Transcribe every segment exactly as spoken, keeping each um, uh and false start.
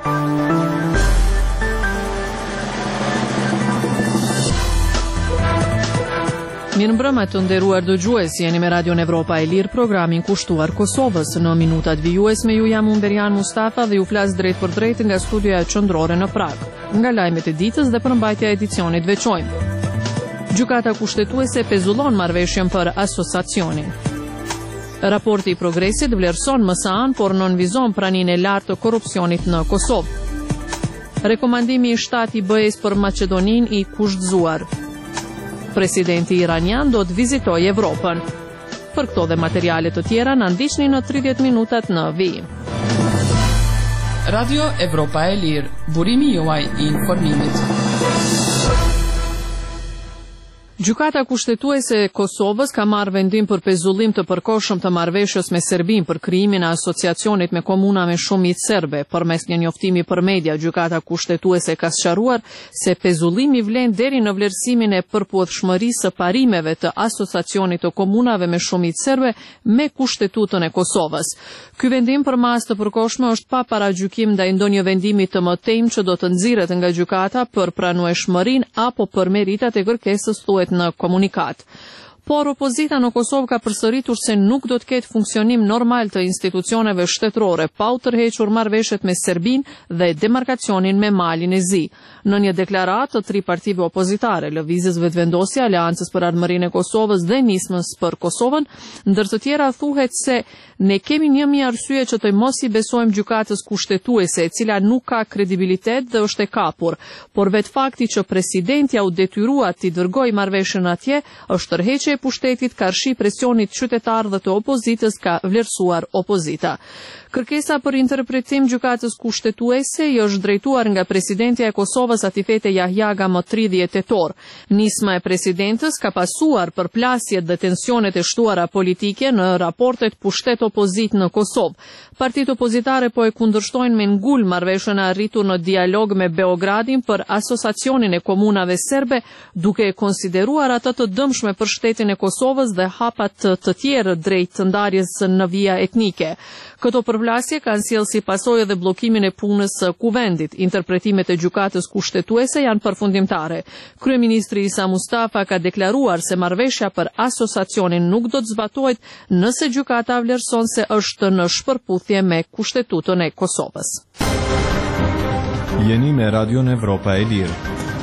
Mirëmbrëma të nderuar dëgjues, jeni me Radio Evropa e Lirë, programin kushtuar Kosovës. Në minutat vijues me ju jam Umberian Mustafa dhe ju flas drejt për drejt nga studioja qendrore në Prag. Nga lajmet e ditës dhe përmbajtja e edicionit veçojmë. Gjykata kushtetuese pezullon marrëveshjen për asociacionin. Raporti i progresit vlerëson M S A-n, por nënvizon praninë e lartë të korrupsionit në Kosovë. Rekomandimi i shtatë i B E-s për Maqedoninë i kushtzuar. Presidenti iranian do të vizitojë Evropën. Për këto dhe materiale të tjera na ndiqni në tridhjetë minutat në vijim. Radio Evropa e Lirë, burimi juaj i informimit. Gjykata kushtetuese e Kosovës ka marrë vendim për pezullim të përkohshëm të marrëveshjes me Serbinë për krijimin e asociacionit me komuna me shumicë serbe. Përmes një njoftimi për media, gjykata kushtetuese ka sqaruar se pezullimi vlen deri në vlerësimin e përputhshmërisë së parimeve të asociacionit të komunave me shumicë serbe me Kushtetutën e Kosovës. Ky vendim për masë të përkohshme është pa paragjykim ndaj ndonjë vendimi të mëtejmë që do të nxirret nga gjykata për pranueshmërinë apo për meritat e kërkesës, thuhet në komunikat. Por opozita në Kosovë ka përsëritur se nuk do të ketë funksionim normal të institucioneve shtetërore pa u tërhequr marrëveshjet me Serbinë dhe demarkacionin me Malin e Zi. Në një deklaratë të tri partive opozitare, Lëvizjes Vetëvendosja, Aleancës për Ardhmërinë e Kosovës dhe Nismës për Kosovën, ndër të tjera thuhet se ne kemi një mijë arsye që të mos i besojmë gjykatës kushtetuese, e cila nuk ka kredibilitet dhe është e kapur, por vetë fakti që presidentja u detyrua t'i dërgojë marrëveshjen atje është tërheqje e pushtetit, karshi presionit qytetar dhe të opozitës, ka vlerësuar opozita. Kërkesa për interpretim gjykatës kushtetuese i është drejtuar nga presidentja e Kosovës Atifete Jahjaga më tridhjetë tetor. Nisma e presidentës ka pasuar përplasjet dhe tensionet e shtuara politike në raportet pushtet-opozit në Kosovë. Partitë opozitare po e kundërshtojnë me ngul marrëveshjen e arritur në dialog me Beogradin për asociacionin e komunave serbe, duke e konsideruar atë të dëmshme për shtetin e Kosovës dhe hapat të, të tjerë drejt ndarjes në vija etnike. Këto përplasje kanë sjellë si pasojë edhe bllokimin e punës së kuvendit. Interpretimet e gjykatës kushtetuese janë përfundimtare. Kryeministri Isa Mustafa ka deklaruar se marrëveshja për asociacionin nuk do të zbatohet nëse gjykata vlerëson se është në shpërputhje me Kushtetutën e Kosovës. Jeni me Radion Evropa e Lirë.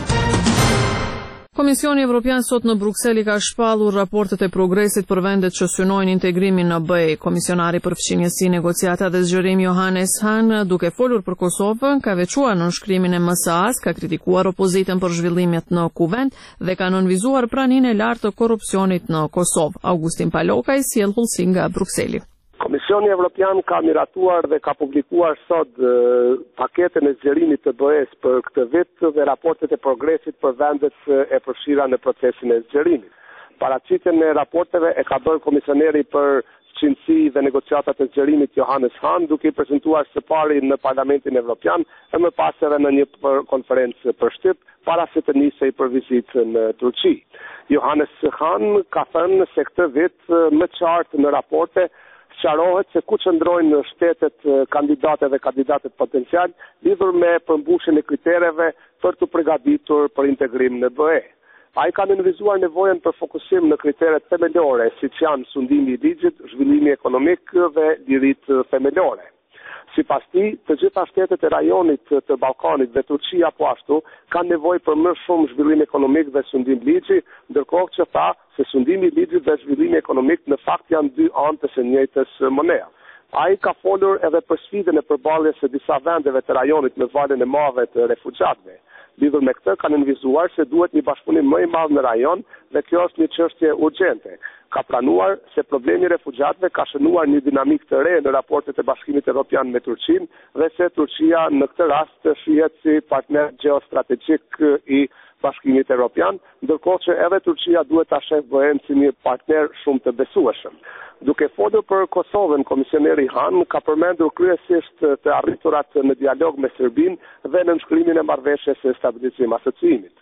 Komisioni Evropian sot në Bruksel i ka shpallur raportet e progresit për vendet që synojnë integrimin në B E. Komisionari për fqinjësi, negociata dhe zgjerim Johannes Hahn, duke folur për Kosovën, ka veçuar nënshkrimin e M S A-s, ka kritikuar opozitën për zhvillimet në kuvend dhe ka nënvizuar praninë e lartë të korrupsionit në Kosovë. Augustin Palokaj sjell hullsi nga Brukseli. Komisioni Evropian ka miratuar dhe ka publikuar sot e, paketën e zgjerimit të B E-s për këtë vit dhe raportet e progresit për vendet e përfshira në procesin e zgjerimit. Paraqitjen e raporteve e ka bërë komisioneri për fqinësi dhe negociatat e zgjerimit Johannes Hahn, duke i prezantuar së pari në Parlamentin Evropian e më pas edhe në një konferencë për shtyp para se të nisej për vizitë në Turqi. Johannes Hahn ka thënë se këtë vit më qartë në raporte sqarohet se ku qëndrojnë shtetet kandidate dhe kandidatet potencial lidhur me përmbushjen e kritereve për të përgatitur për integrim në B E. Ai ka nënvizuar nevojën për fokusim në kriteret themelore, siç janë sundimi i ligjit, zhvillimi ekonomik dhe liritë themelore. Sipas tij, të gjitha shtetet e rajonit të Ballkanit dhe Turqia po ashtu kanë nevojë për më shumë zhvillim ekonomik dhe sundim ligji, ndërkohë që tha se sundimi i ligjit dhe zhvillimi ekonomik në fakt janë dy anë të së njëjtës monedhe. Ai ka folur edhe për sfidën e përballjes së disa vendeve të rajonit në valën e madhe të refugjatëve. Lidhur me këtë, kanë nënvizuar se duhet një bashkëpunim më i madh në rajon dhe kjo është një çështje urgjente. Ka pranuar se problemi i refugjatëve ka shënuar një dinamik të re në raportet e Bashkimit Evropian me Turqinë dhe se Turqia në këtë rast shihet si partner gjeostrategjik i Bashkimit Evropian, ndërkohë që edhe Turqia duhet ta sheh B E-n si një partner shumë të besueshëm. Duke folur për Kosovën, komisioneri Hahn ka përmendur kryesisht të arriturat në dialog me Serbinë dhe në nënshkrimin e marrëveshjes së stabilizim asociimit.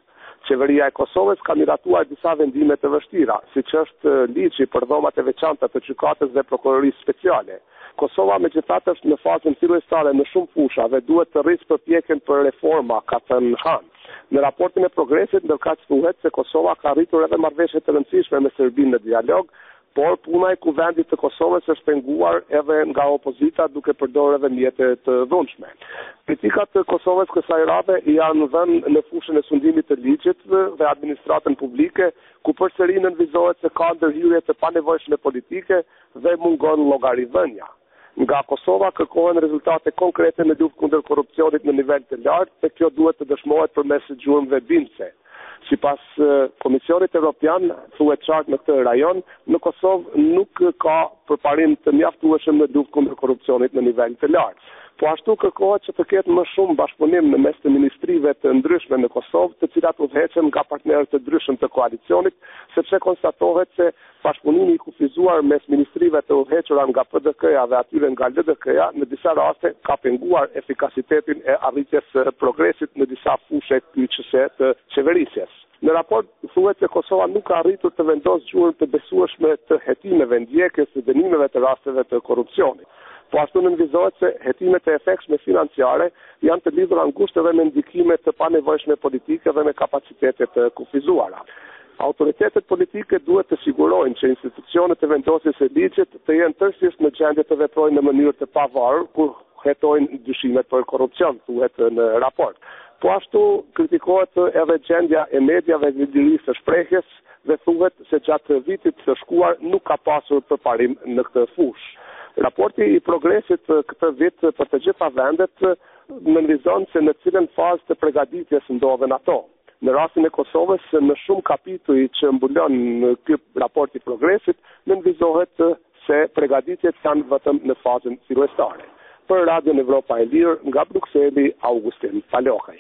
Qeveria e Kosovës ka miratuar disa vendime të vështira, siç është ligji për dhomat e veçanta të gjykatës dhe prokurorisë speciale. Kosova megjithatë është në fazën fillestare në shumë fusha dhe duhet të rrisë përpjekjen për reforma, ka thënë Han. Në raportin e progresit ndërkaq thuhet se Kosova ka arritur edhe marrëveshje të rëndësishme me Serbinë në dialog, por puna e kuvendit të Kosovës është penguar edhe nga opozita duke përdorur edhe mjete të dhunshme. Kritikat të Kosovës kësaj radhe janë dhënë në fushën e sundimit të ligjit dhe administratën publike, ku përsëri nënvizohet se ka ndërhyrje të panevojshme politike dhe mungon llogaridhënia. Nga Kosova kërkohen rezultate konkrete në luftë kundër korrupsionit në nivel të lartë, dhe kjo duhet të dëshmohet përmes gjurmëve bindëse. Sipas Komisionit Evropian, thuhet qartë në këtë rajon, në Kosovë nuk ka përparim të mjaftueshëm në luftë kundër korrupsionit në nivel të lartë. Po ashtu kërkohet që të ketë më shumë bashkëpunim në mes të ministrive të ndryshme në Kosovë, të cilat udhëheqen nga partnerët të ndryshëm të koalicionit, sepse konstatohet se bashkëpunimi i kufizuar mes ministrive të udhëhequra nga P D K-ja dhe atyre nga L D K-ja në disa raste ka penguar efikasitetin e arritjes së progresit në disa fushë kyçëse të qeverisjes. Në raport thuhet se Kosova nuk ka arritur të vendosë gjurmë të besueshme të hetimeve, ndjekjes së dënimeve të rasteve të korrupsionit. Po ashtu nënvizohet se hetimet e efektshme financiare janë të lidhura ngushtë edhe me ndikime të panevojshme politike dhe me kapacitete të kufizuara. Autoritetet politike duhet të sigurojnë që institucionet e vendosjes së ligjit të jenë tërësisht në gjendje të veprojnë në mënyrë të pavarur kur hetojnë dyshimet për korrupsion, thuhet në raport. Po ashtu kritikohet edhe gjendja e mediave dhe lirisë së shprehjes dhe thuhet se gjatë vitit të shkuar nuk ka pasur përparim në këtë fushë. Raporti i progresit këtë vit për të gjitha vendet nënvizon se në cilën fazë të përgatitjes ndodhen ato. Në rastin e Kosovës, në shumë kapituj që mbulon ky raport i progresit, nënvizohet se përgatitjet janë vetëm në fazën fillestare. Për Radion Evropa e Lirë, nga Brukseli, Augustin Palokaj.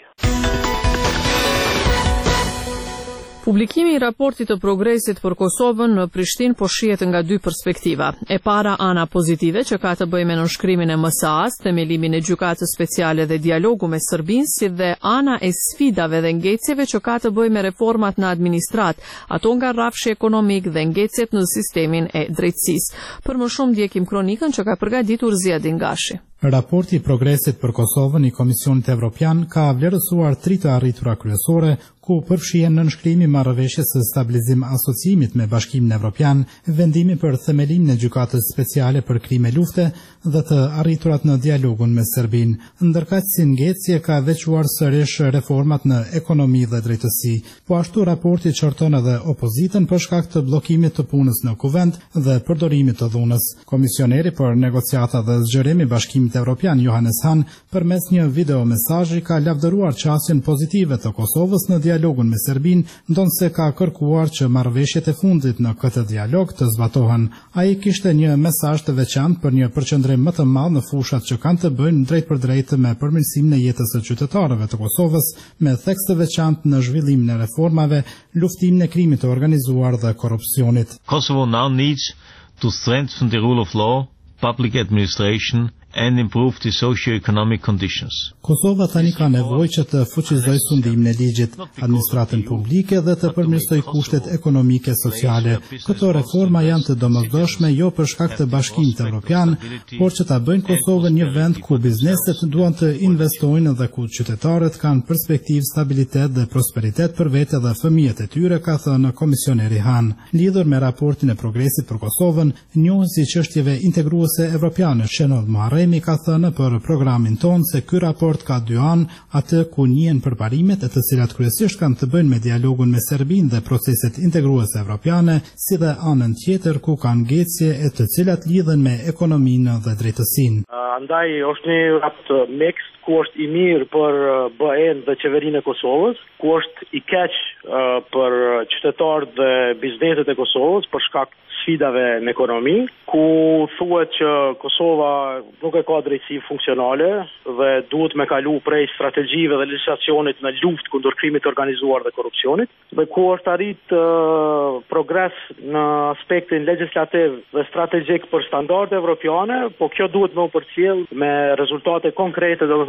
Publikimi i raportit të progresit për Kosovën në Prishtinë po shihet nga dy perspektiva. E para, ana pozitive që ka të bëjë me nënshkrimin e M S A-s, themelimin e gjykatës speciale dhe dialogu me Serbinë, si dhe ana e sfidave dhe ngecjeve që ka të bëjë me reformat në administrat, ato nga rrafshi ekonomik dhe ngecjet në sistemin e drejtësisë. Për më shumë ndjekim kronikën që ka përgatitur Ziadin Gashi. Raporti i progresit për Kosovën i Komisionit Evropian ka vlerësuar tri të arritura kryesore, ku përfshihen nënshkrimi i marrëveshjes së stabilizim asociimit me Bashkimin Evropian, vendimi për themelimin e gjykatës speciale për krime lufte dhe të arriturat në dialogun me Serbinë. Ndërkaq si ngecje ka veçuar sërish reformat në ekonomi dhe drejtësi. Po ashtu raporti qorton edhe opozitën për shkak të bllokimit të punës në kuvend dhe përdorimit të dhunës. Komisioneri për negociata dhe zgjerim i Bashkimit Evropian Johannes Hahn përmes një video mesazhi ka lavdëruar qasjen pozitive të Kosovës në dialogun me Serbinë, ndonse ka kërkuar që marrëveshjet e fundit në këtë dialog të zbatohen. Ai kishte një mesazh të veçantë për një përqendrim më të madh në fushat që kanë të bëjnë drejt për drejt me përmirësimin e jetës së qytetarëve të Kosovës, me theks të veçantë në zhvillimin e reformave, luftimin e krimit të organizuar dhe korrupsionit. Kosovo now needs to strengthen the rule of law, public administration and improve the socio-economic conditions. Kosova tani ka nevojë që të fuqizojë sundimin e ligjit, administratën publike dhe të përmirësojë kushtet ekonomike sociale. Këto reforma janë të domosdoshme jo për shkak të Bashkimit Evropian, por që ta bëjnë Kosovën një vend ku bizneset duan të investojnë dhe ku qytetarët kanë perspektivë stabilitet dhe prosperitet për vete dhe fëmijët e tyre, ka thënë komisioneri Hahn. Lidhur me raportin e progresit për Kosovën, njohësi çështjeve integruese evropiane Shenol Muharrem mi ka thënë për programin ton se ky raport ka dy anë, atë ku njihen përparimet e të cilat kryesisht kanë të bëjnë me dialogun me Serbinë dhe proceset integruese evropiane, si dhe anën tjetër ku kanë ngecje e të cilat lidhen me ekonominë dhe drejtësinë. Andaj është një raport mix, ku është i mirë për B E-n dhe qeverinë e Kosovës, ku është i keq uh, për qytetarët dhe bizneset e Kosovës për shkak sfidave në ekonomi, ku thuhet që Kosova nuk e ka drejtësi funksionale dhe duhet me kalu prej strategjive dhe legjislacionit në luftë kundër krimit të organizuar dhe korrupsionit, dhe ku është arrit uh, progres në aspektin legjislativ dhe strategjik për standarde evropiane, po kjo duhet më përcjell me rezultate konkrete, do të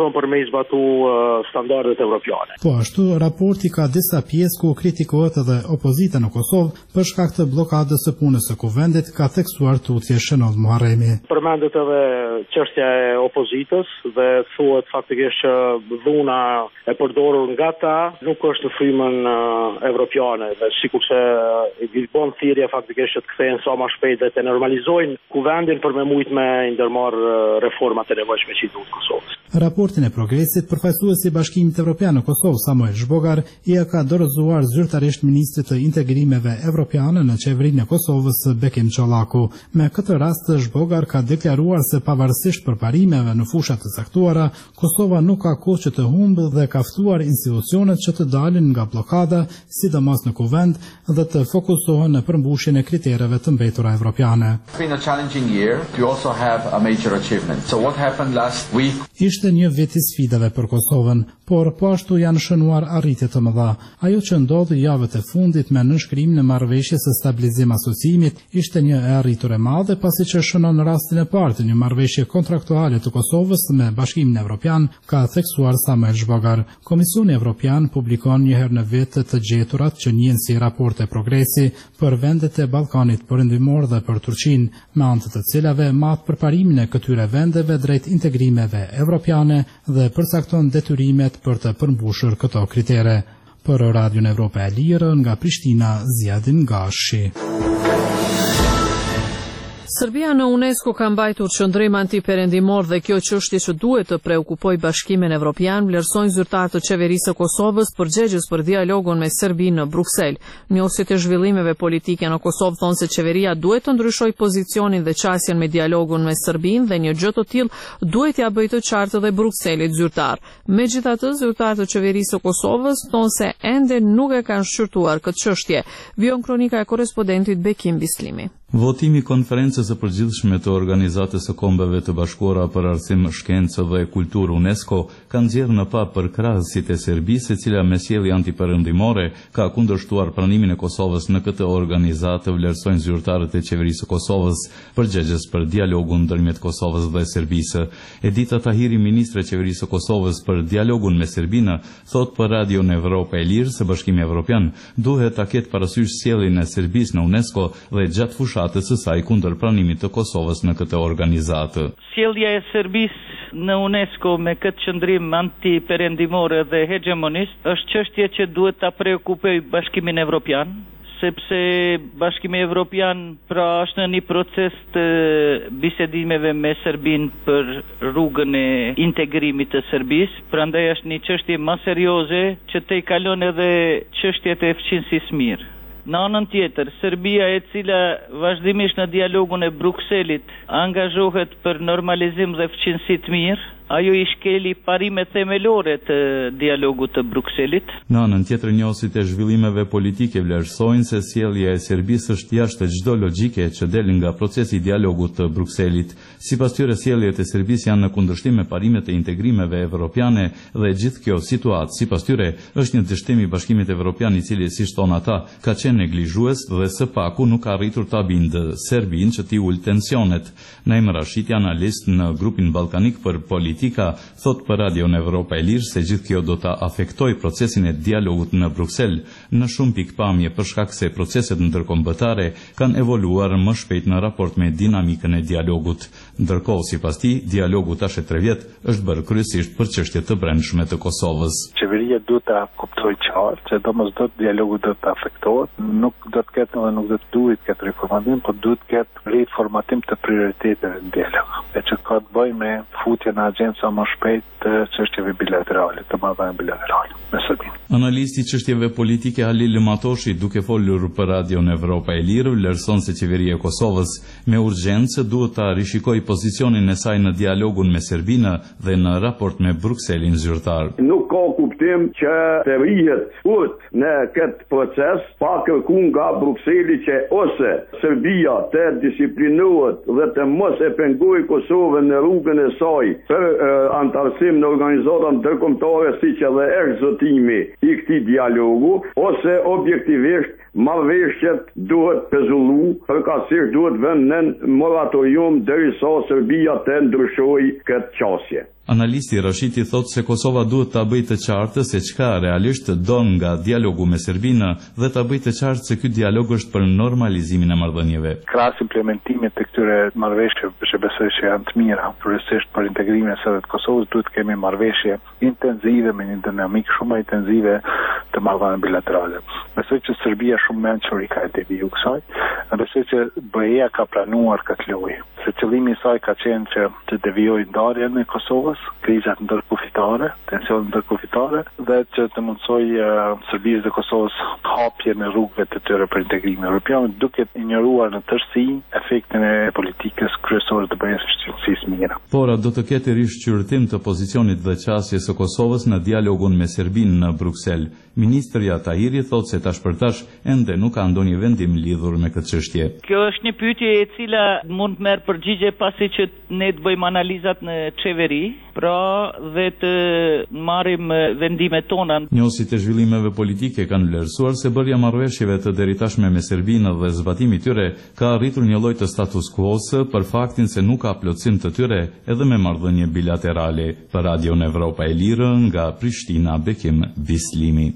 Kosovën për me i zbatu uh, standardet evropiane. Po ashtu, raporti ka disa pjesë ku kritikohet edhe opozita në Kosovë për shkak të blokadës së punës së kuvendit, ka theksuar tutje Shënodh Muharremi. Përmendet edhe çështja e opozitës dhe thuhet faktikisht që dhuna e përdorur nga ta nuk është në frymën uh, evropiane dhe sikurse i uh, bën thirrje faktikisht që të kthehen sa më shpejt dhe të normalizojnë kuvendin për me mujt me ndërmarr uh, reformat e nevojshme që i duhet Kosovës. Raportin e progresit, përfaqësuesi i Bashkimit Evropian në Kosovë, Samuel Zhbogar, i ka dorëzuar zyrtarisht ministrit të integrimeve evropiane në qeverinë e Kosovës, Bekim Çollaku. Me këtë rast, Zhbogar ka deklaruar se pavarësisht përparimeve në fusha të caktuara, Kosova nuk ka kohë që të humbë dhe ka ftuar institucionet që të dalin nga blokada, sidomos në kuvend, dhe të fokusohen në përmbushjen e kritereve të mbetura evropiane. Ishte një vit i sfidave për Kosovën, por po ashtu janë shënuar arritje të mëdha. Ajo që ndodhi javët e fundit me nënshkrimin e marrëveshjes së stabilizim asociimit ishte një e arritur e madhe, pasi që shënon rastin e parë të një marrëveshje kontraktuale të Kosovës me Bashkimin Evropian, ka theksuar Samuel Zhbogar. Komisioni Evropian publikon një herë në vit të gjeturat që njihen si raporte progresi për vendet e Ballkanit Perëndimor dhe për Turqinë, me anë të cilave mat përparimin e këtyre vendeve drejt integrimeve evropiane dhe përcakton detyrimet për të përmbushur këto kritere. Për Radion Evropa e Lirë, nga Prishtina, Ziadin Gashi. Serbia në UNESCO ka mbajtur qëndrim antiperëndimor dhe kjo çështje që duhet të preokupojë Bashkimin Evropian, vlerësojnë zyrtarët të qeverisë së Kosovës përgjegjës për dialogun me Serbinë në Bruksel. Njohësit e zhvillimeve politike në Kosovë thonë se qeveria duhet të ndryshojë pozicionin dhe qasjen me dialogun me Serbinë dhe një gjë të tillë duhet ja bëjë të qartë edhe Brukselit zyrtar. Megjithatë, zyrtarët të qeverisë së Kosovës thonë se ende nuk e kanë shqyrtuar këtë çështje. Vion kronika e korrespondentit Bekim Bislimi. Votimi i konferencës së përgjithshme të Organizatës së Kombeve të Bashkuara për Arsim, Shkencë dhe Kulturë UNESCO ka nxjerrë në pa përkrahësitë e Serbisë, e cila me sjellje antiperëndimore ka kundërshtuar pranimin e Kosovës në këtë organizatë, vlerësojnë zyrtarët e qeverisë së Kosovës përgjegjës për dialogun ndërmjet Kosovës dhe Serbisë. Edita Tahiri, ministre e qeverisë së Kosovës për dialogun me Serbinë, thot për Radion Evropa e Lirë se Bashkimi Evropian duhet ta ketë parasysh sjelljen e Serbisë në UNESCO dhe gjatë fushatës së saj kundër pranimit të Kosovës në këtë organizatë. Sjellja e Serbisë në UNESCO me këtë qëndrim antiperëndimor dhe hegemonist është çështje që duhet ta preokupojë Bashkimin Evropian, sepse Bashkimi Evropian pra është në një proces të bisedimeve me Serbinë për rrugën e integrimit të Serbisë, prandaj është një çështje më serioze që të i kalon edhe çështjet e fqinësisë mirë. Në anën tjetër, Serbia, e cila vazhdimisht në dialogun e Brukselit angazhohet për normalizim dhe fqinësi të mirë, ajo i shkeli parimet themelore të dialogut të Brukselit. Në anën tjetër, njohësit e zhvillimeve politike vlerësojnë se sjellja e Serbisë është jashtë çdo logjike që del nga procesi i dialogut të Brukselit. Sipas tyre, sjelljet e Serbisë janë në kundërshtim me parimet e integrimeve evropiane dhe gjithë kjo situatë, sipas tyre, është një dështim i Bashkimit Evropian i cili, siç thon ata, ka qenë neglizhues dhe së paku nuk ka arritur ta bindë Serbinë që t'i ulë tensionet. Naim Rashiti, analist në grupin ballkanik për politika, thot për Radion Evropa e Lirë se gjithë kjo do ta afektoj procesin e dialogut në Bruksel në shumë pikpamje për shkak se proceset ndërkombëtare kanë evoluar më shpejt në raport me dinamikën e dialogut. Ndërkohë, sipas tij, dialogu tash e tre vjet është bërë kryesisht për çështje të brendshme të Kosovës. Qeveria duhet ta kuptojë qartë se domosdoshmë dialogu do të afektohet, nuk do të ketë dhe nuk do të duhet këtë reformatim, por duhet të ketë riformatim të prioriteteve në dialog. E që ka të bëjë me futje në agjencë sa më shpejt të çështjeve bilaterale, të marrëdhënieve bilaterale me Serbinë. Analisti i çështjeve politike Halil Matoshi, duke folur për Radion Evropa e Lirë, vlerëson se qeveria e Kosovës me urgjencë duhet ta rishikojë pozicionin e saj në dialogun me Serbinë dhe në raport me Brukselin zyrtar. Nuk ka kuptim që të rrihet ut në këtë proces pa kërku nga Brukseli që ose Serbia të disiplinohet dhe të mos e pengojë Kosovën në rrugën e saj për uh, antarësim në organizata ndërkombëtare, siç edhe ekzotimi i këtij dialogu, ose objektivisht marrëveshjet duhet pezullu, përkatësisht duhet vënë në moratorium derisa Serbia të ndryshojë këtë qasje. Analisti Rashiti thotë se Kosova duhet ta bëjë të qartë se çka realisht don nga dialogu me Serbinë dhe ta bëjë të qartë se ky dialog është për normalizimin e marrëdhënieve. Krahas implementimit të këtyre marrëveshjeve që besoj se janë të mira, kryesisht për integrimin e së të Kosovës, duhet të kemi marrëveshje intensive me një dinamikë shumë më intensive të marrëdhënieve bilaterale. Besoj që Serbia shumë mençuri ka e deviju kësaj, dhe besoj që B E-ja ka planuar këtë lojë. Se qëllimi i saj ka qenë që të devijojë ndarjen e Kosovës, krizat ndërkufitare, tensionet ndërkufitare dhe që të mundsoj uh, Serbisë dhe Kosovës hapje në rrugëve të tyre për integrimin evropian, duke ignoruar në tërësi efektin e politikës kryesore të B E-s së shqetësisë mira. Por do të ketë rishqyrtim të pozicionit dhe qasjes së Kosovës në dialogun me Serbinë në Bruksel. Ministrja Tahiri thotë se tash për tash ende nuk ka ndonjë vendim lidhur me këtë çështje. Kjo është një pyetje e cila mund të merr përgjigje pasi që ne të bëjmë analizat në qeveri, pra dhe të marrim vendimet tona. Njohësit e zhvillimeve politike kanë vlerësuar se bërja marrëveshjeve të deritashme me Serbinë dhe zbatimi i tyre ka arritur një lloj të status quo-s për faktin se nuk ka plotësim të tyre edhe me marrëdhënie bilaterale. Për Radion Evropa e Lirë nga Prishtina, Bekim Bislimi.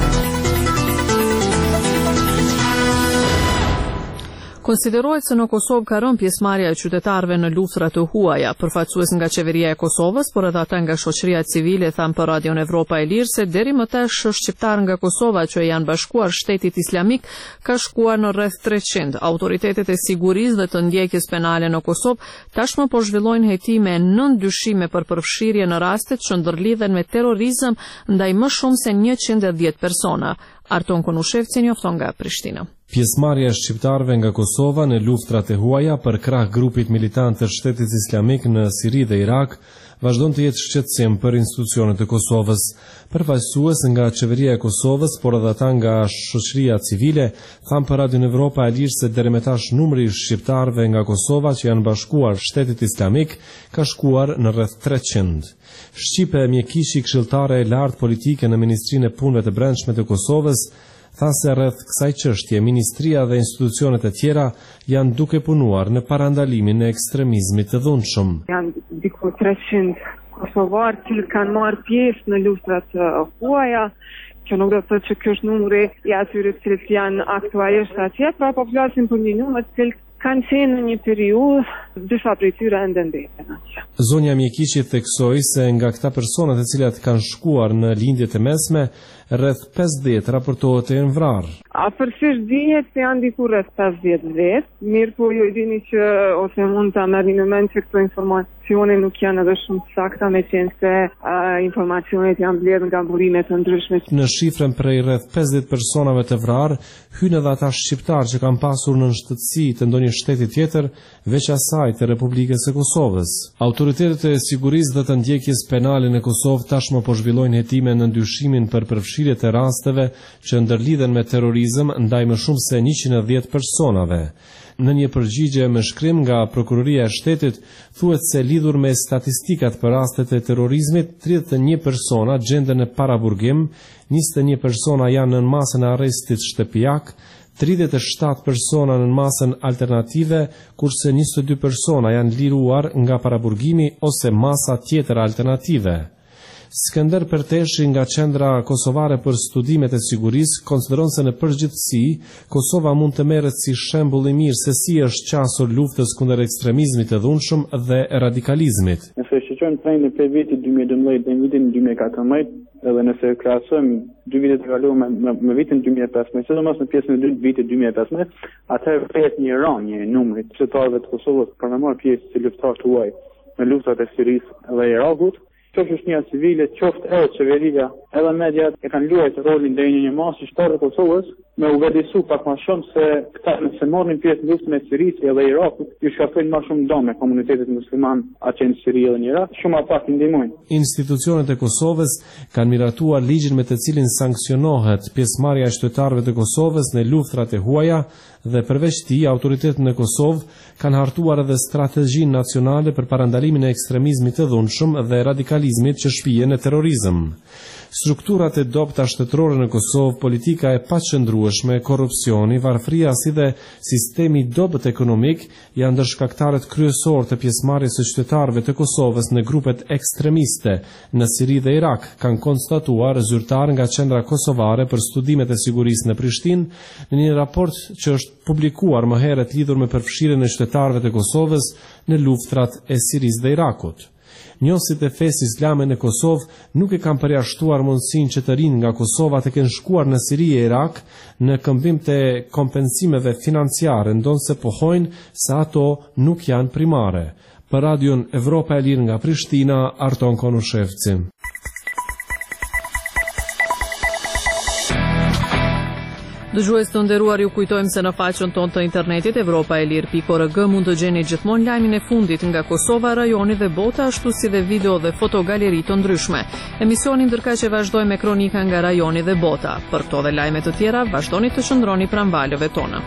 Konsiderohet se në Kosovë ka rënë pjesëmarrja e qytetarëve në luftrat të huaja. Përfaqësues nga qeveria e Kosovës, por edhe ata nga shoqëria civile thanë për Radion Evropa e Lirë se deri më tash shqiptar nga Kosova që janë bashkuar Shtetit Islamik ka shkuar në rreth treqind. Autoritetet e sigurisë dhe të ndjekjes penale në Kosovë tashmë po zhvillojnë hetime nën dyshime për përfshirje në rastet që ndërlidhen me terrorizëm ndaj më shumë se njëqind e dhjetë persona. Arton Konushevci njofton nga Prishtina. Pjesëmarrja e shqiptarëve nga Kosova në luftrat e huaja për krah grupit militant të Shtetit Islamik në Siri dhe Irak vazhdon të jetë shqetësim për institucionet e Kosovës. Përfaqësues nga qeveria e Kosovës, por edhe ata nga shoqëria civile, thanë për Radion Evropa e Lirë se deri më tash numri i shqiptarëve nga Kosova që janë bashkuar Shtetit Islamik ka shkuar në rreth treqind. Shqipe Mjekishi, këshilltare e lartë politike në Ministrinë e Punëve të Brendshme të Kosovës, tha se rreth kësaj çështje ministria dhe institucionet e tjera janë duke punuar në parandalimin e ekstremizmit të dhunshëm. Janë diku treqind kosovarë që kanë marrë pjesë në luftrat uh, huaja, që nuk do të thotë që ky është numri i atyre që janë aktualisht atje, pra po flasim për një numër të cilët kanë qenë në një periudhë disa prej tyre ende ndeten atje. Zonja Mjekishi theksoi se nga këta persona të cilat kanë shkuar në lindjet e mesme, rreth pesëdhjetë raportohet e janë vrarë. Afërsisht dihet se janë diku rreth pesëdhjetë vetë, mirë po ju dini që ose mund ta merrni në mend që këto informacione nuk janë edhe shumë të sakta, me qenë se uh, informacionet janë mbledhur nga burime të ndryshme. Në shifrën prej rreth pesëdhjetë personave të vrarë, hynë edhe ata shqiptarë që kanë pasur në shtetësi të ndonjë shteti tjetër, veç asaj të Republikës së Kosovës. Autoritetet e sigurisë dhe të ndjekjes penale në Kosovë tashmë po zhvillojnë hetime në ndyshimin për përfshirje të rasteve që ndërlidhen me terrorizëm ndaj më shumë se njëqind e dhjetë personave. Në një përgjigje me shkrim nga Prokuroria e Shtetit, thuhet se lidhur me statistikat për rastet e terrorizmit, tridhjetë e një persona gjenden në paraburgim, njëzet e një persona janë në masën e arrestit shtëpiak, tridhjetë e shtatë persona në masën alternative, kurse njëzet e dy persona janë liruar nga paraburgimi ose masa tjetër alternative. Skënder Perteshi nga Qendra Kosovare për Studimet e Sigurisë konsideron se në përgjithësi Kosova mund të merret si shembull i mirë se si është qasur luftës kundër ekstremizmit të dhunshëm dhe radikalizmit. Nëse shqyrtojmë trendin prej vitit dy mijë e dymbëdhjetë deri në vitin dy mijë e katërmbëdhjetë, edhe nëse krahasojmë dy vitet e kaluara me, me, me vitin dy mijë e pesëmbëdhjetë, sidomos në pjesën e dytë vitit dy mijë e pesëmbëdhjetë, atëherë pritet një rënje e numrit të qytetarëve të Kosovës për të marrë pjesë si luftarë të huaj në luftat e Sirisë dhe Irakut. Qoftë shoqëria civile, qoftë edhe qeveria, edhe mediat e kanë luajtur rolin deri në një masë shtatë të Kosovës, me u vëdësu pak më shumë se këta nëse marrin pjesë në luftën e Sirisë dhe Irakut, ju shkaktojnë më shumë dëm me komunitetet musliman atje në Siri dhe në Irak, shumë pak i ndihmojnë. Institucionet e Kosovës kanë miratuar ligjin me të cilin sankcionohet pjesëmarrja e qytetarëve të Kosovës në luftrat e huaja dhe përveç tij autoritetet në Kosovë kanë hartuar edhe strategjinë nacionale për parandalimin e ekstremizmit të dhunshëm dhe radikalizmit që shpihen në terrorizëm. Strukturat e dobta shtetërore në Kosovë, politika e paqëndrueshme shkatrueshme, korrupsioni, varfëria si dhe sistemi i dobët ekonomik janë ndër shkaktarët kryesor të pjesëmarrjes së qytetarëve të Kosovës në grupet ekstremiste në Siri dhe Irak, kanë konstatuar zyrtar nga Qendra Kosovare për Studimet e Sigurisë në Prishtinë në një raport që është publikuar më herët lidhur me përfshirjen e qytetarëve të Kosovës në luftrat e Sirisë dhe Irakut. Njësit e fesë islame në Kosovë nuk e kanë përjashtuar mundësinë që të rinë nga Kosova të kenë shkuar në Siri e Irak në këmbim të kompensimeve financiare, ndonse pohojnë se ato nuk janë primare. Për Radion Evropa e Lirë nga Prishtina, Arton Konushevci. Dëgjues të nderuar, ju kujtojmë se në faqen tonë të internetit evropa e lir pikë org mund të gjeni gjithmonë lajmin e fundit nga Kosova, rajoni dhe bota, ashtu si dhe video dhe fotogaleri të ndryshme. Emisionin ndërkaq që vazhdoj me kronika nga rajoni dhe bota. Për këto dhe lajme të tjera, vazhdoni të qëndroni pranë valëve tona.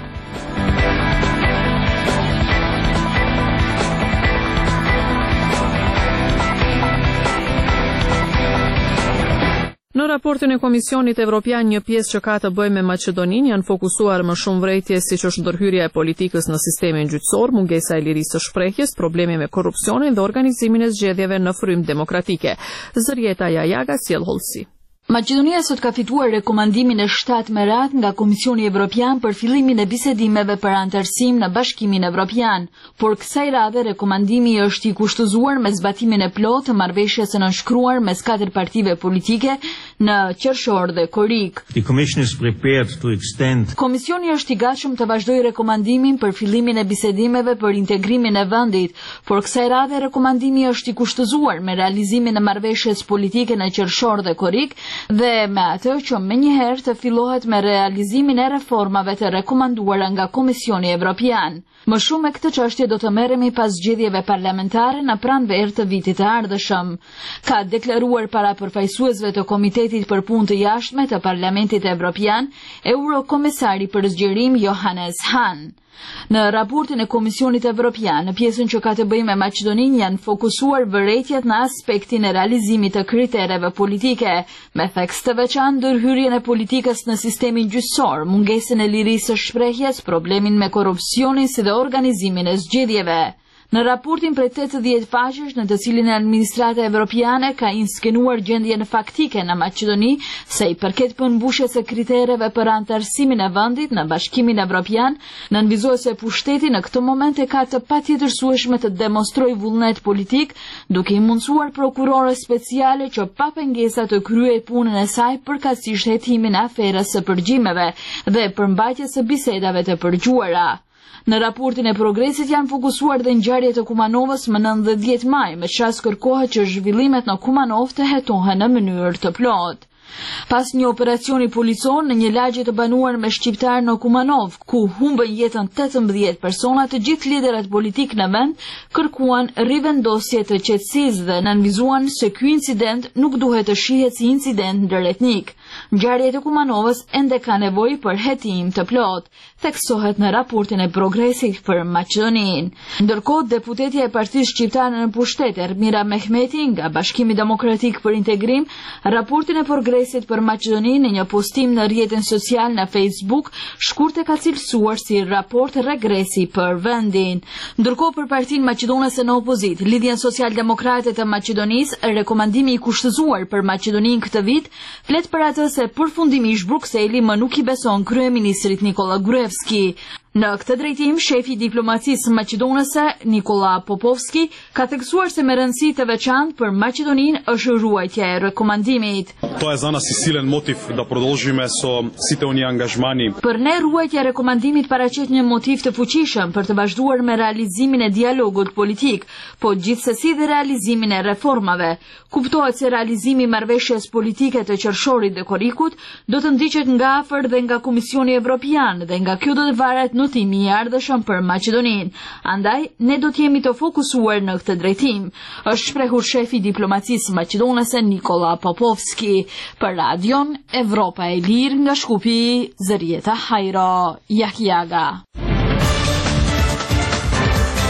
Në raportin e Komisionit Evropian, një pjesë që ka të bëjë me Maqedoninë janë fokusuar më shumë vrejtje siç është ndërhyrja e politikës në sistemin gjyqësor, mungesa e lirisë së shprehjes, problemi me korrupsionin dhe organizimin e zgjedhjeve në frym demokratike. Zërieta Jajaga sjell hollësi. Maqedonia sot ka fituar rekomandimin e shtatë me radhë nga Komisioni Evropian për fillimin e bisedimeve për anëtarësim në Bashkimin Evropian, por kësaj radhe rekomandimi është i kushtëzuar me zbatimin e plotë të marrëveshjes së nënshkruar mes katër partive politike në qershor dhe korik. The Commission is prepared to extend. Komisioni është i gatshëm të vazhdojë rekomandimin për fillimin e bisedimeve për integrimin e vendit, por kësaj radhe rekomandimi është i kushtëzuar me realizimin e marrëveshjes politike në qershor dhe korik dhe me atë që më njëherë të fillohet me realizimin e reformave të rekomanduara nga Komisioni Evropian. Më shumë me këtë çështje do të merremi pas zgjedhjeve parlamentare në pranverë të vitit të ardhshëm, ka deklaruar para përfaqësuesve të Komitetit për Punë të Jashtme të Parlamentit Evropian, Eurokomisari për Zgjerim Johannes Hahn. Në raportin e Komisionit Evropian, në pjesën që ka të bëjë me Maqedoninë janë fokusuar vërejtjet në aspektin e realizimit të kritereve politike, me theks të veçantë ndërhyrjen e politikës në sistemin gjyqësor, mungesën e lirisë së shprehjes, problemin me korrupsionin si dhe organizimin e zgjedhjeve. Në raportin prej tetëdhjetë faqesh në të cilin e administrata evropiane ka inskenuar gjendjen faktike në Maqedoni se i përket përmbushjes së kritereve për anëtarësimin e vendit në Bashkimin Evropian, nënvizohet se pushteti në këtë moment e ka të patjetërsueshme të demonstrojë vullnet politik, duke i mundsuar prokurorës speciale që pa pengesa të kryej punën e saj përkatësisht hetimin e aferës së përgjimeve dhe përmbajtjes së bisedave të përgjuara. Në raportin e progresit janë fokusuar dhe ngjarjet e Kumanovës më nëntëdhjetë maj, me çast kërkohet që zhvillimet në Kumanov të hetohen në mënyrë të plotë. Pas një operacioni policor në një lagje të banuar me shqiptar në Kumanov, ku humbën jetën tetëmbëdhjetë persona, të gjithë liderët politik në vend kërkuan rivendosje të qetësisë dhe nënvizuan se ky incident nuk duhet të shihet si incident ndëretnik. Ngjarjet e Kumanovës ende ka nevojë për hetim të plotë, theksohet në raportin e progresit për Maqedoninë. Ndërkohë, deputetja e Partisë Shqiptare në pushtet, Ermira Mehmeti nga Bashkimi Demokratik për Integrim, raportin e progresit për Maqedoninë në një postim në rrjetin social në Facebook, shkurt e ka cilësuar si raport regresi për vendin. Ndërkohë, për Partinë Maqedonase në opozit, Lidhjen Social-Demokrate të Maqedonisë, rekomandimi i kushtëzuar për Maqedoninë këtë vit flet për atë se përfundimisht Brukseli më nuk i beson kryeministrit Nikola Gruevski. Në këtë drejtim, shefi i diplomacisë maqedonase, Nikola Popovski, ka theksuar se me rëndësi të veçantë për Maqedoninë është ruajtja e rekomandimit. To je za nas i silen motiv da продолжиме со сите оние ангажмани. Për ne ruajtja e rekomandimit paraqet një motiv të fuqishëm për të vazhduar me realizimin e dialogut politik, po gjithsesi dhe realizimin e reformave. Kuptohet se realizimi i marrëveshjes politike të qershorit dhe korikut do të ndiqet nga afër dhe nga Komisioni Evropian dhe nga kjo do të varet notimi i ardhshëm për Maqedoninë. Andaj, ne do të jemi të fokusuar në këtë drejtim, është shprehur shefi i diplomacisë maqedonase Nikola Popovski. Për Radion Evropa e Lirë nga Shkupi, Zërieta Hajro Jahjaga.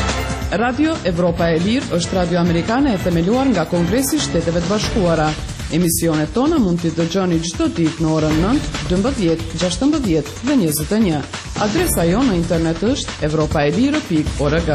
Radio Evropa e Lirë është radio amerikane e themeluar nga Kongresi i Shteteve të Bashkuara. Emisionet tona mund t'i dëgjoni çdo ditë në orën nëntë, dymbëdhjetë, gjashtëmbëdhjetë dhe njëzet e një. Adresa jo në internet është evropaelire pikë org.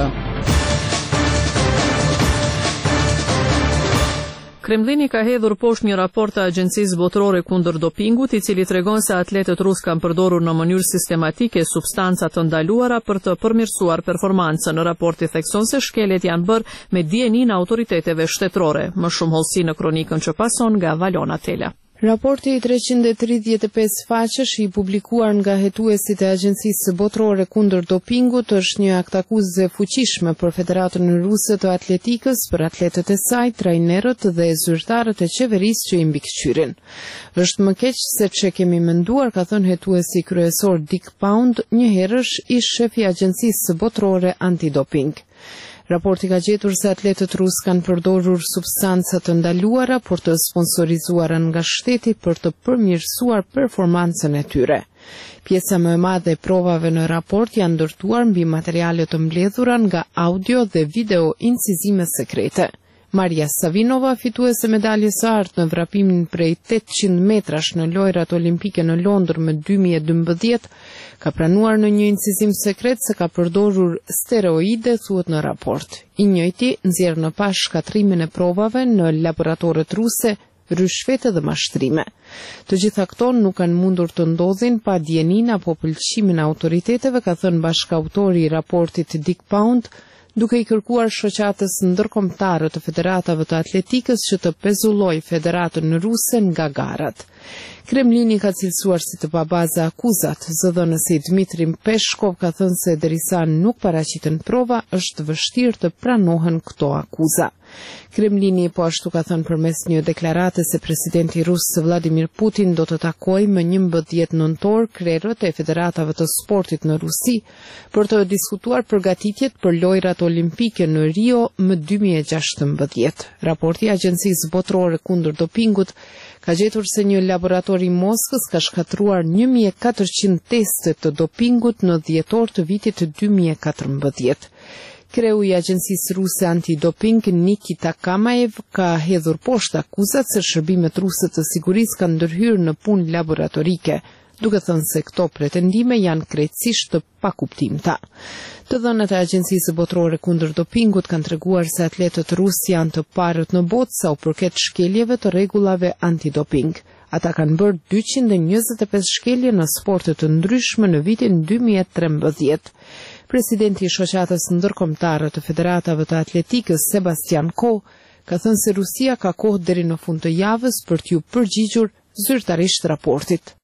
Kremlini ka hedhur poshtë një raport të Agjencisë Botërore kundër dopingut, i cili tregon se atletët rusë kanë përdorur në mënyrë sistematike substanca të ndaluara për të përmirësuar performancën. Raporti thekson se shkeljet janë bërë me dijeninë e autoriteteve shtetërore. Më shumë hollësi në kronikën që pason nga Valona Tela. Raporti i treqind e tridhjetë e pesë faqesh i publikuar nga hetuesit e Agjencisë Botërore kundër dopingut është një akt akuzë fuqishme për Federatën Ruse të Atletikës, për atletët e saj, trajnerët dhe zyrtarët e qeverisë që i mbikëqyrin. Është më keq se çe kemi menduar, ka thënë hetuesi kryesor Dick Pound, një herësh ish shefi i Agjencisë Botërore Antidoping. Raporti ka gjetur se atletët rusë kanë përdorur substanca të ndaluara por të sponsorizuara nga shteti për të përmirësuar performancën e tyre. Pjesa më e madhe e provave në raport janë ndërtuar mbi materiale të mbledhura nga audio dhe video incizime sekrete. Maria Savinova, fituese medaljes së artë në vrapimin prej tetëqind metrash në lojrat olimpike në Londër më dy mijë e dymbëdhjetë, ka pranuar në një incizim sekret se ka përdorur steroide, thuhet në raport. I njëjti nxjerr në pas shkatrimin e provave në laboratoret ruse, rryshfete dhe mashtrime. Të gjitha këto nuk kanë mundur të ndodhin pa dijenin apo pëlqimin e autoriteteve, ka thënë bashkautori i raportit Dick Pound, duke i kërkuar shoqatës ndërkombëtare të federatave të atletikës që të pezulloj Federatën Ruse nga garat. Kremlini ka cilësuar si të pabaza akuzat. Zëdhënësi Dmitri Peshkov ka thënë se derisa nuk paraqiten prova, është vështirë të pranohen këto akuza. Kremlini po ashtu ka thënë përmes një deklarate se presidenti rus Vladimir Putin do të takojë më njëmbëdhjetë nëntor krerët e federatave të sportit në Rusi për të diskutuar përgatitjet për lojrat olimpike në Rio më dy mijë e gjashtëmbëdhjetë. Raporti i Agjencisë Botërore kundër dopingut ka gjetur se një laborator i Moskës ka shkatruar një mijë e katërqind teste të dopingut në dhjetor të vitit dy mijë e katërmbëdhjetë. Kreu i Agjencisë Ruse Antidoping, Nikita Kamaev, ka hedhur poshtë akuzat se shërbimet ruse të sigurisë kanë ndërhyrë në punë laboratorike, duke thënë se këto pretendime janë krejtësisht të pakuptimta. Të dhënat e Agjencisë Botërore kundër dopingut kanë treguar se atletët rusë janë të parët në botë sa u përket shkeljeve të rregullave antidoping. Ata kanë bërë dyqind e njëzet e pesë shkelje në sporte të ndryshme në vitin dy mijë e trembëdhjetë. Presidenti i shoqatës ndërkombëtare të federatave të atletikës, Sebastian Coe, ka thënë se Rusia ka kohë deri në fund të javës për t'ju përgjigjur zyrtarisht raportit.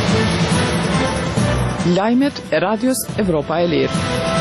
Lajmet e Radios Evropa e Lirë.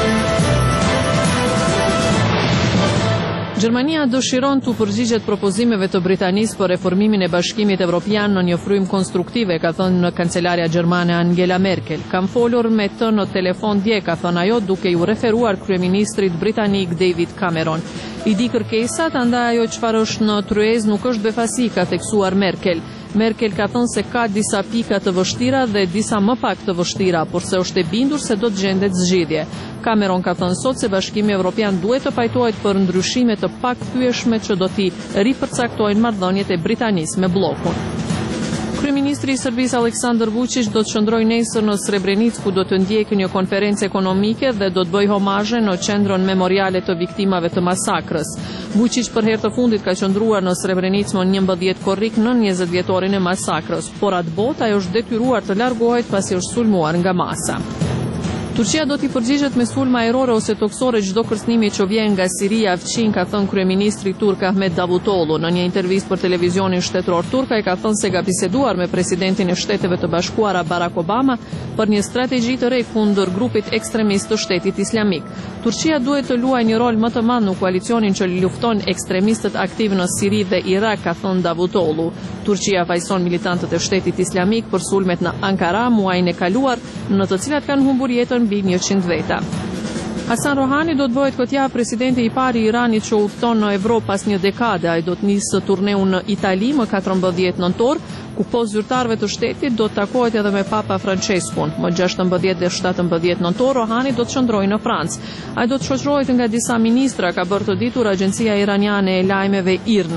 Gjermania dëshiron të përgjigjet propozimeve të Britanisë për reformimin e Bashkimit Evropian në një frym konstruktive, ka thënë në kancelarja gjermane Angela Merkel. Kam folur me të në telefon dje, ka thënë ajo, duke ju referuar kryeministrit britanik David Cameron. I di kërkesat, andaj ajo çfarë është në tryez nuk është befasi, ka theksuar Merkel. Merkel ka thënë se ka disa pika të vështira dhe disa më pak të vështira, por se është e bindur se do të gjendet zgjidhje. Cameron ka thënë sot se Bashkimi Evropian duhet të pajtohet për ndryshime të pakthyeshme që do t'i ripërcaktojnë marrëdhëniet e Britanisë me bllokun. Kryeministri i Serbisë Aleksandar Vučić do të qëndrojë nesër në Srebrenicë, ku do të ndjekë një konferencë ekonomike dhe do të bëjë homazhe në qendrën memoriale të viktimave të masakrës. Vučić për herë të fundit ka qëndruar në Srebrenicë më njëmbëdhjetë korrik në njëzet vjetorin e masakrës, por atë botë ajo është detyruar të largohet pasi është sulmuar nga masa. Turqia do t'i përgjigjet me sulma ajrore ose toksore çdo kërcënimi që vjen nga Siria Afçin, ka thënë kryeministri turk Ahmet Davutoglu. Në një intervistë për televizionin shtetëror turk, ai ka thënë se ka biseduar me presidentin e Shteteve të Bashkuara Barack Obama për një strategji të re kundër grupit ekstremist të Shtetit Islamik. Turqia duhet të luajë një rol më të madh në koalicionin që lufton ekstremistët aktiv në Siri dhe Irak, ka thënë Davutoglu. Turqia fajson militantët e Shtetit Islamik për sulmet në Ankara muajin e kaluar, në të cilat kanë humbur jetën mbi njëqind veta. Hasan Rohani do të bëhet këtë javë presidenti i parë i Iranit që udhton në Evropë pas një dekade. Ai do të nisë turneun në Itali më katërmbëdhjetë nëntor, ku poshtë zyrtarëve të shtetit do të takohet edhe me Papa Franceskun. Më gjashtëmbëdhjetë dhe shtatëmbëdhjetë nëntor Rohani do të qëndrojë në Francë. Ai do të shoqërohet nga disa ministra, ka bërë të ditur agjencia iraniane e lajmeve IRNA.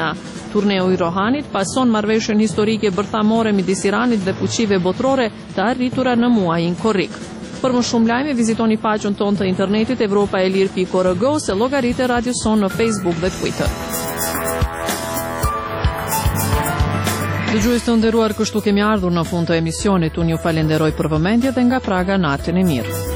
Turneu i Rohanit pason marrëveshjen historike bërthamore midis Iranit dhe fuqive botërore të arritura në muajin korrik. Për më shumë lajme, vizitoni faqen tonë të internetit evropaelir pikë org ose llogaritë e Radio Son në Facebook dhe Twitter. Dëgjues të nderuar, kështu kemi ardhur në fund të emisionit. Unë ju falenderoj për vëmendje dhe nga Praga natën e mirë.